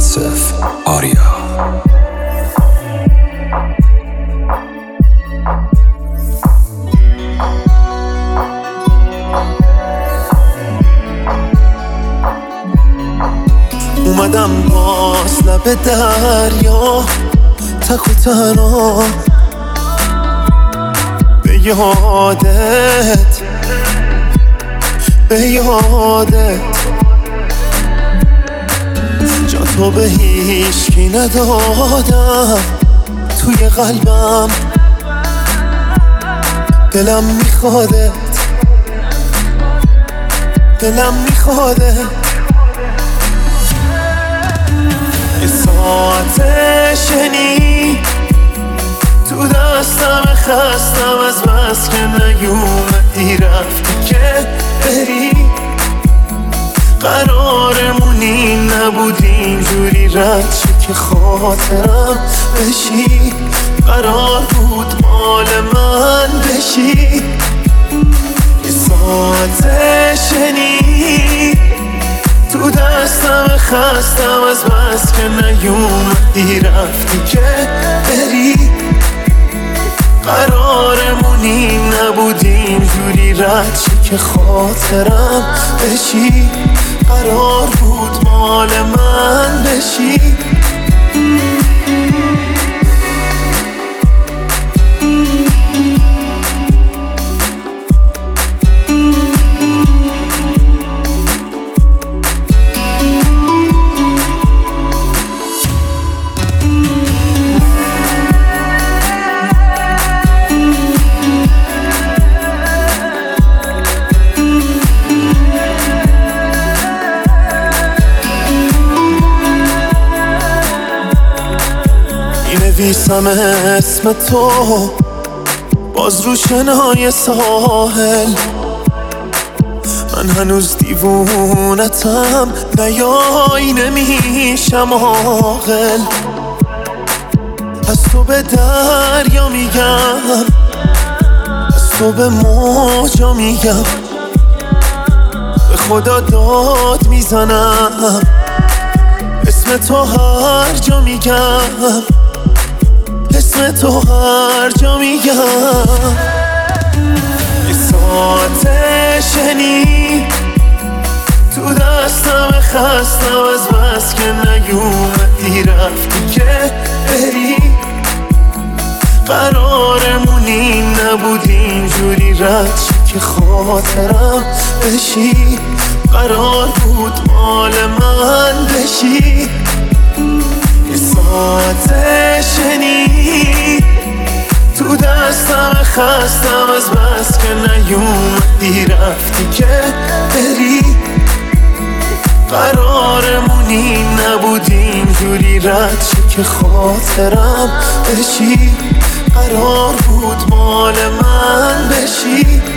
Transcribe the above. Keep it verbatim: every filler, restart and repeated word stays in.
آصف آریا. اومدم باز لب دریا تک و تنها به یادت به یادت جا تو به هیچکی ندادم توی قلبم، دلم میخوادت دلم میخوادت یه ساعت شنی تو دستم خستم از بس که نیومدی رفتی که بری، قرارمونی نبودی اینجوری رد شی که خاطرم بشی، قرار بود مال من بشی. یه ساعت شنی تو دستم خستم از بس که نیومدی رفتی که بری، قرارمونی نبودی اینجوری رد شی که خاطرم بشی، قرار بود مال من بشی. نویسم اسم تو باز رو شنای ساحل، من هنوز دیوونتم نیای نمیشم عاقل. از تو به دریا میگم، از تو به موجا میگم، به خدا داد میزنم، اسم تو هر جا میگم، اسم تو هر جا میگم. یه ساعت شنی تو دستم خستم از بس که نیومدی رفتی که بری، قرارمونی نبودی اینجوری رد شی که خاطرم بشی، قرار بود مال من بشی. یه ساعت شنی تو دستم خستم از بس که نیومدی رفتی که بری، قرارمونی نبودی اینجوری رد شی که خاطرم بشی، قرار بود مال من بشی.